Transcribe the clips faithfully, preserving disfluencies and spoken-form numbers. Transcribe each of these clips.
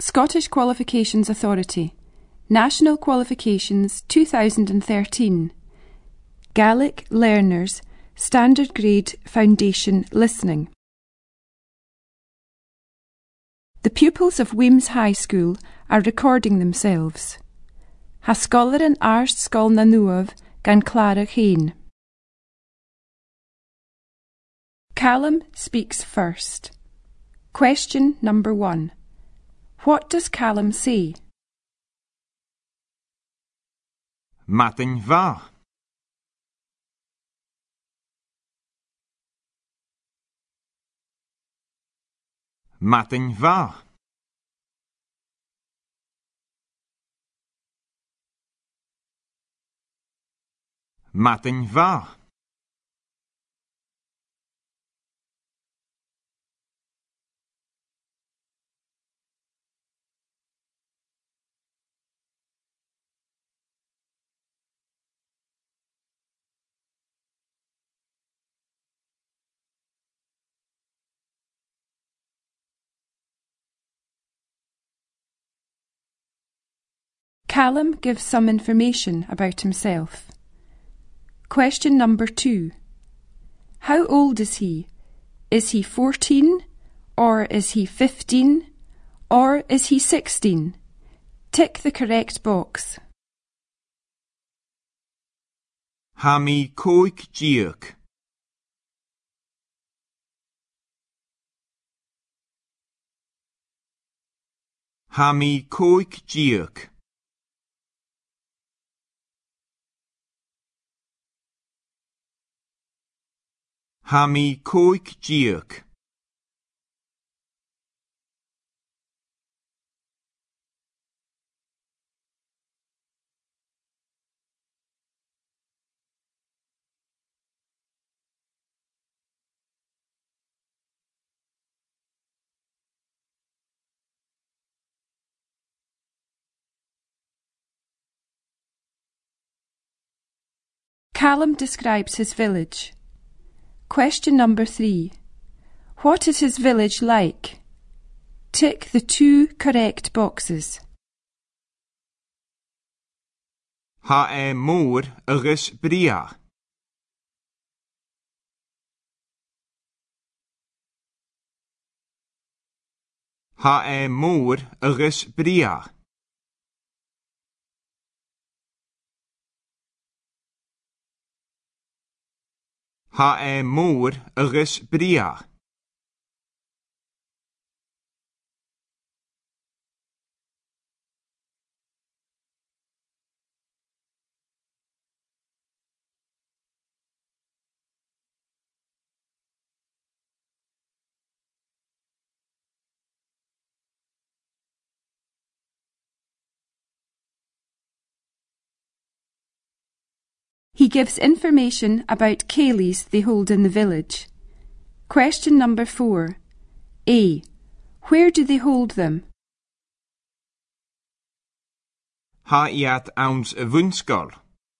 Scottish Qualifications Authority, National Qualifications two thousand thirteen, Gaelic Learners, Standard Grade Foundation Listening. The pupils of Wemyss High School are recording themselves. Ha scholar yn arst sgol na nuaf gan Clara Hain. Callum speaks first. Question number one. What does Callum say? Matin va. Matin va. Matin va. Callum gives some information about himself. Question number two. How old is he? Is he fourteen? Or is he fifteen? Or is he sixteen? Tick the correct box. Ha mi coig diog. Ha mi coig diog. Ha mi coig diog. Callum describes his village. Question number three. What is his village like? Tick the two correct boxes. Ha e môr agus bria. Ha e môr agus bria. Ha e môr agus bria. He gives information about ceilidhs they hold in the village. Question number four. A. Where do they hold them? Ha iad ons y vunskol.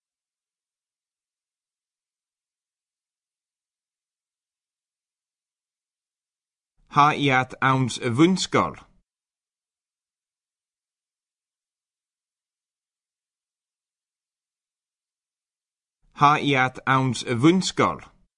Ha iad ons y vunskol. Ha iad ons y vunskol.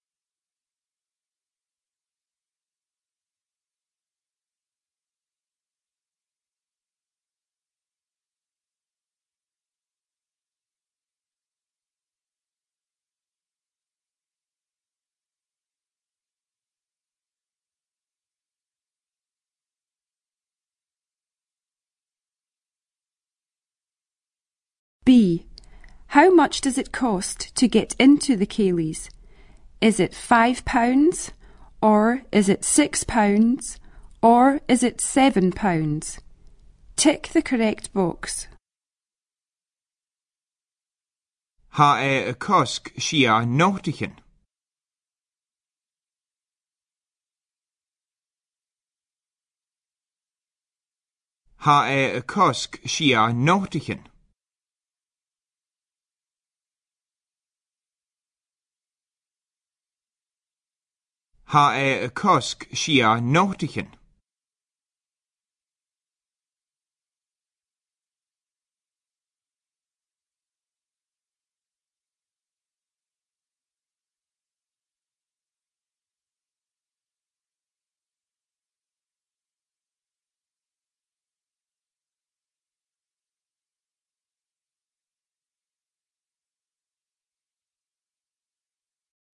B. How much does it cost to get into the ceilidhs? Is it five pounds, or is it six pounds, or is it seven pounds? Tick the correct box. Ha e y cosg sia nótichin. Ha e y cosg sia nótichin. Ha e y cosg sia nótichin.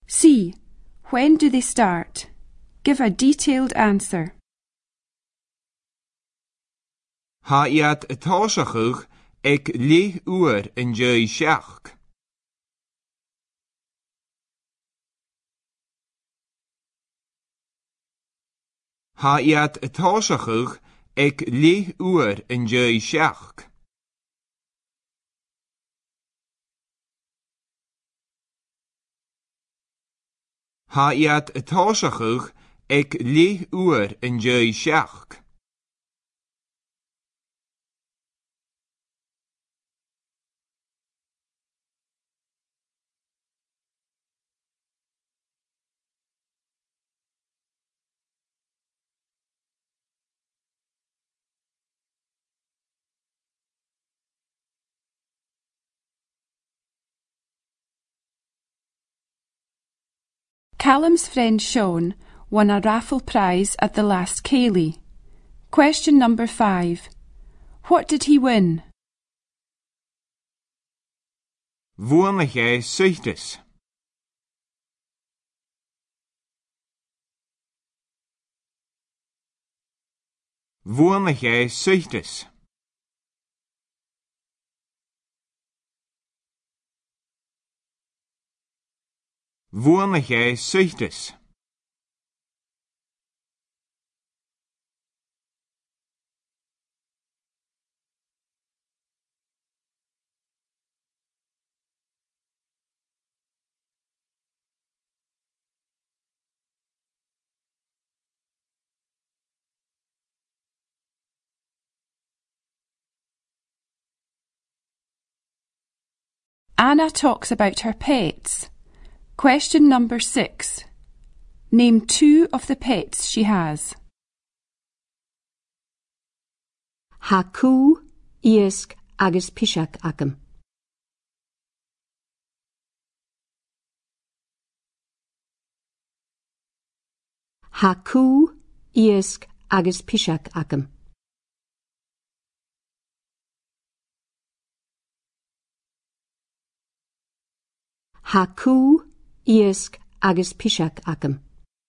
C. When do they start? Give a detailed answer. Ha iad y tosachwch ag lith uair yn jeu siach. Ha iad y tosachwch ag lith uair yn jeu siach. Ha iad y tosachwch ag lith uair yn jeu siach. Callum's friend Sean won a raffle prize at the last Ceilidh. Question number five. What did he win? Vuonach é suchtas. Vuonach é suchtas. Vuonach é suchtas. Anna talks about her pets. Question number six. Name two of the pets she has. Ha cú, iasc agus pisiach agam. Ha cú, iasc agus pisiach agam. Ha cú, iasc agus pisiach agam.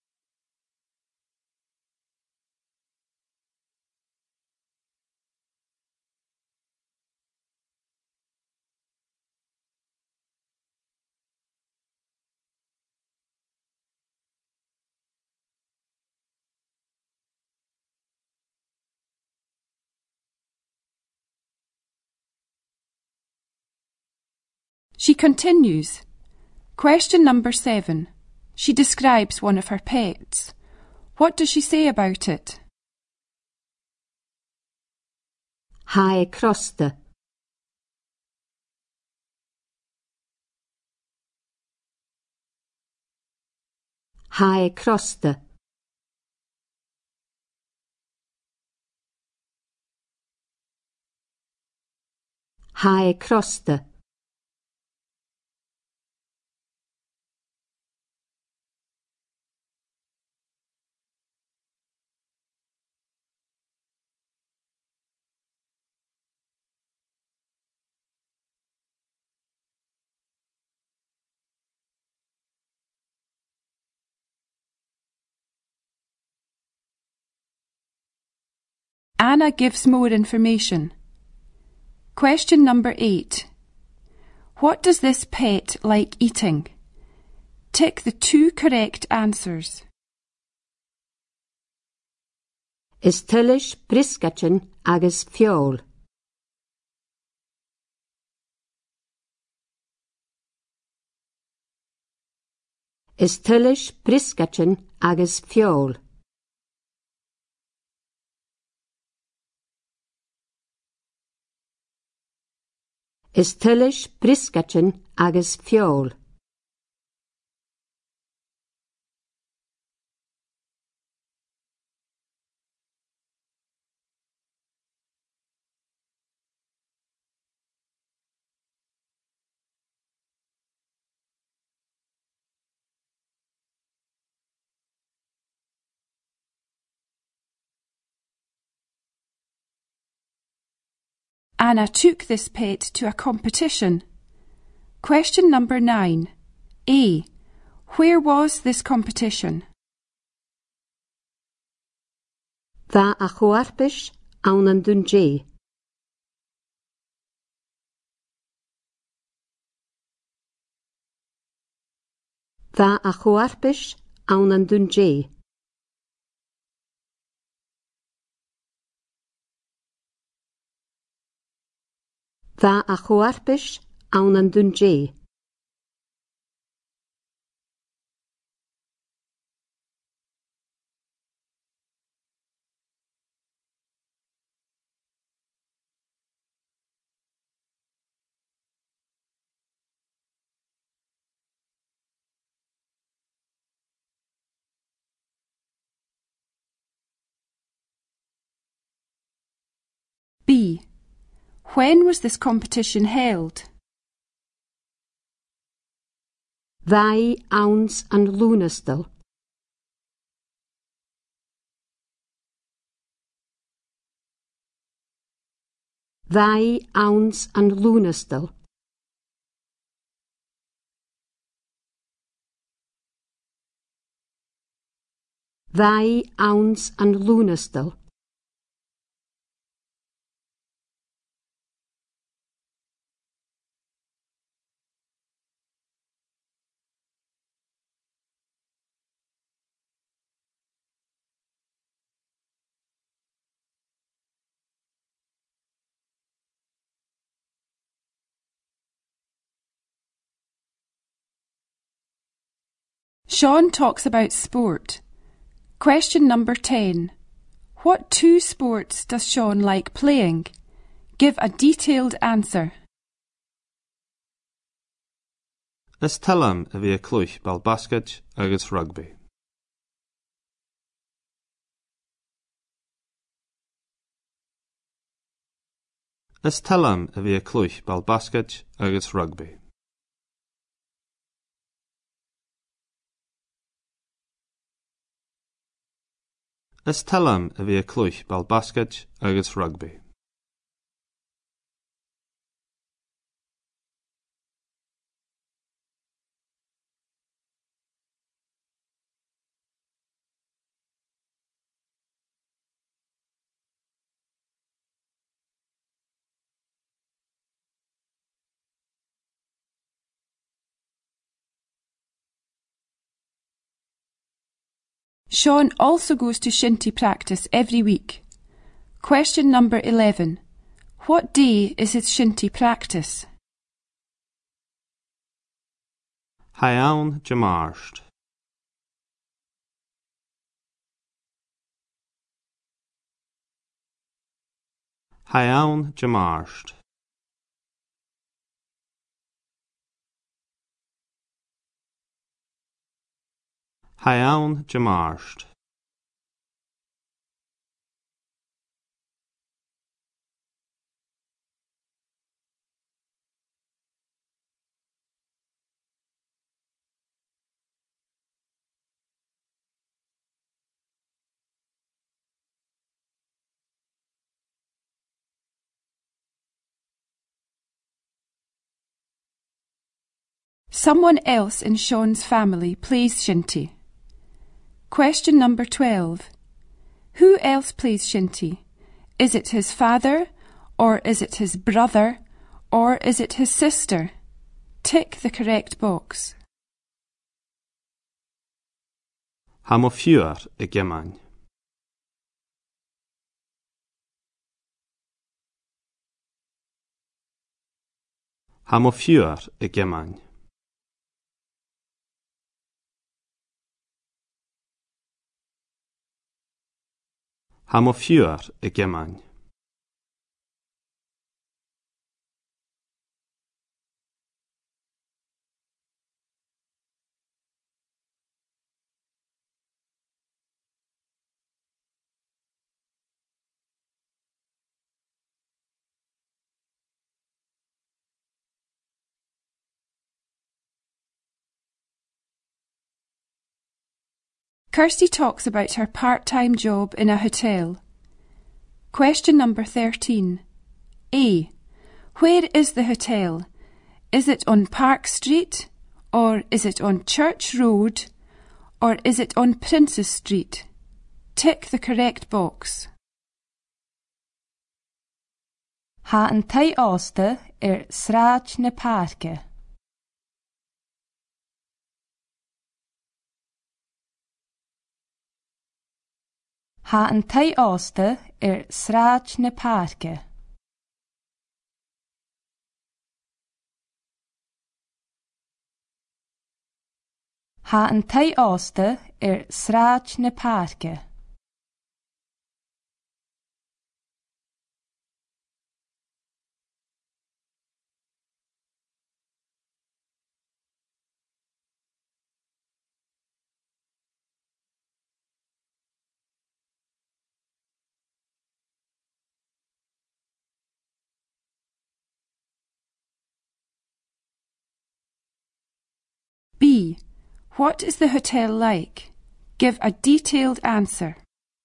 She continues. Question number seven. She describes one of her pets. What does she say about it? Ha e crosta. Ha e crosta. Ha e crosta. Anna gives more information. Question number eight. What does this pet like eating? Tick the two correct answers. Is tuilis briscacin agus fiol. Is tuilis briscacin agus fiol. Is tuilis briscacin agus fiol. Anna took this pet to a competition. Question number nine. A. Where was this competition? Dha a chwarpish awn an dunjay. Dha a chwarpish awn an dunjay. Dha a chwarpish awn an dunjay. B. When was this competition held? Ddau awns an lúnastal. Ddau awns an lúnastal. Ddau awns an lúnastal. Sean talks about sport. Question number ten. What two sports does Sean like playing? Give a detailed answer. Is talam a bhí clúich ball basket agus rugby. Is talam a bhí clúich ball basket agus rugby. Is talam a bhí clúich ball basket agus rugby. Sean also goes to shinty practice every week. Question number eleven. What day is his shinty practice? Hayaun Jamarsht. Hayaun Jamarsht. Hayaun Jamarsht. Someone else in Sean's family plays shinty. Question number twelve. Who else plays shinty? Is it his father, or is it his brother, or is it his sister? Tick the correct box. Ha mo fiúr I gceamainn. Ha mo fiúr I gceamainn. Ha mo fiúr I gceamainn. Kirsty talks about her part-time job in a hotel. Question number thirteen. A. Where is the hotel? Is it on Park Street, or is it on Church Road, or is it on Princes Street? Tick the correct box. Ha an tae ásta ar sráid na páirce. Ha an tae ásta ar sráid na páirce. Ha an tae ásta ar sráid na páirce. B. What is the hotel like? Give a detailed answer.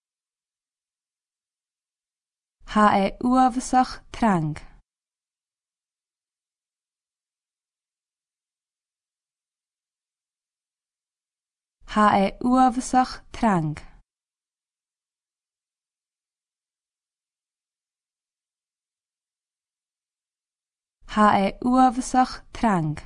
Ha é uafasach trang. Ha é uafasach trang. Ha é uafasach trang.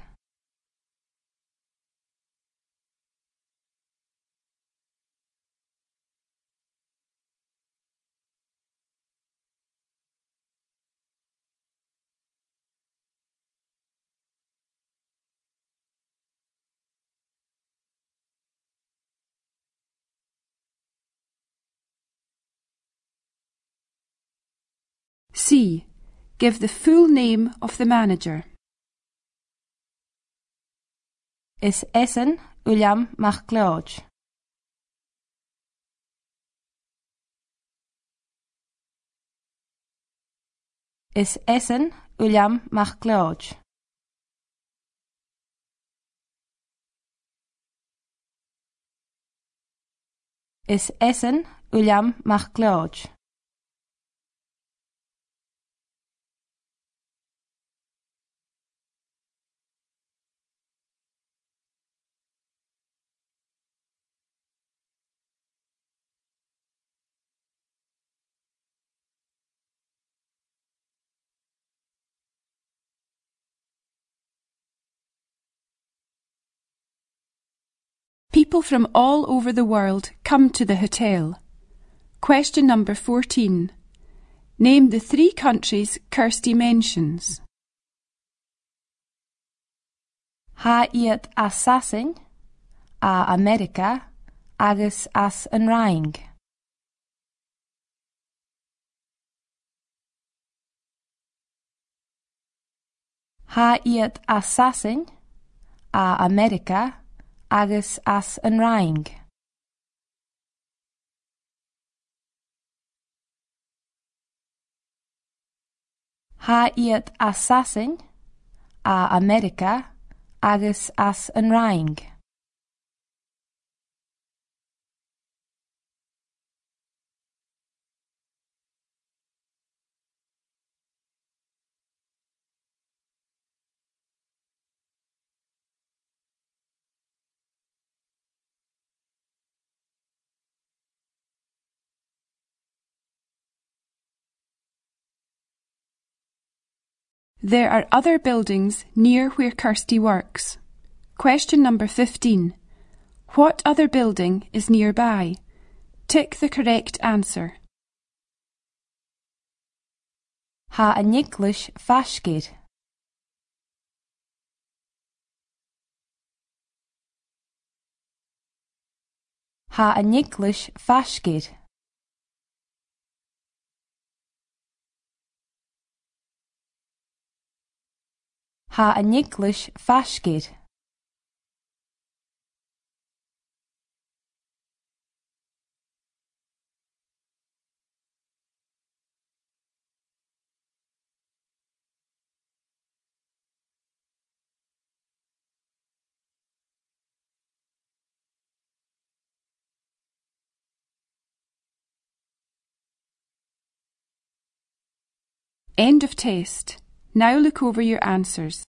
C. Give the full name of the manager. Is Essen William MacLeod. Is Essen William MacLeod. Is Essen William MacLeod. People from all over the world come to the hotel. Question number fourteen. Name the three countries Kirsty mentions. Ha iad as Sassing, a America, agus as an Rhaing. Ha iad as Sassing, a America, agus as an Rhaing. Ha iad as Sassing, a America, agus as an Rhaing. There are other buildings near where Kirsty works. Question number fifteen. What other building is nearby? Tick the correct answer. Ha a Nicholas Fashgir. Ha a Nicholas Fashgir. Ha a Nicholas Fashgir. End of test. Now look over your answers.